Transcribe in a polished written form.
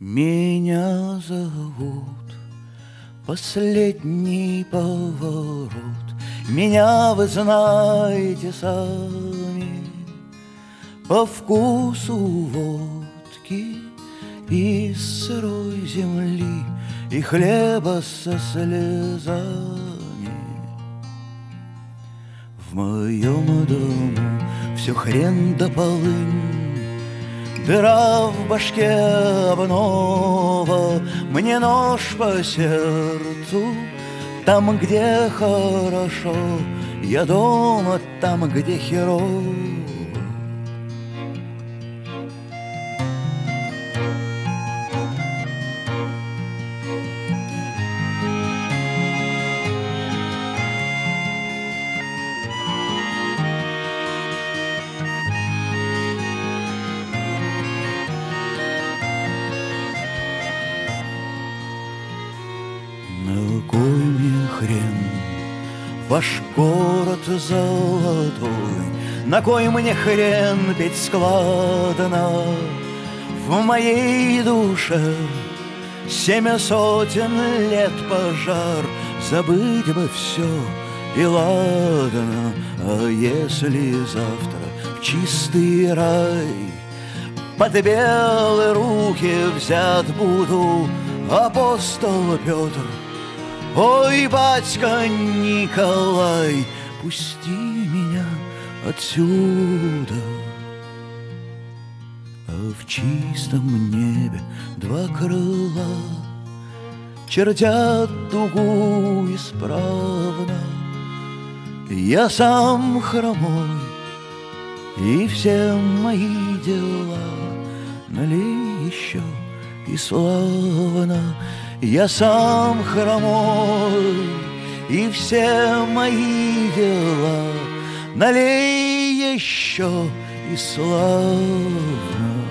Меня зовут последний поворот. Меня вы знаете сами по вкусу водки и сырой земли, и хлеба со слезами. В моем дому все хрен да полынь, дыра в башке обнова, мне нож по сердцу. Там, где хорошо, я дома, там, где херово. На кой мне хрен ваш город золотой? На кой мне хрен петь складно? В моей душе 700 лет пожар. Забыть бы все и ладно. А если завтра в чистый рай под белые руки взят буду апостол Петр? Ой, батька Николай, пусти меня отсюда. А в чистом небе два крыла чертят дугу исправно. Я сам хромой, и все мои дела налей еще и славно. Я сам хромой, и все мои дела налей еще и славно.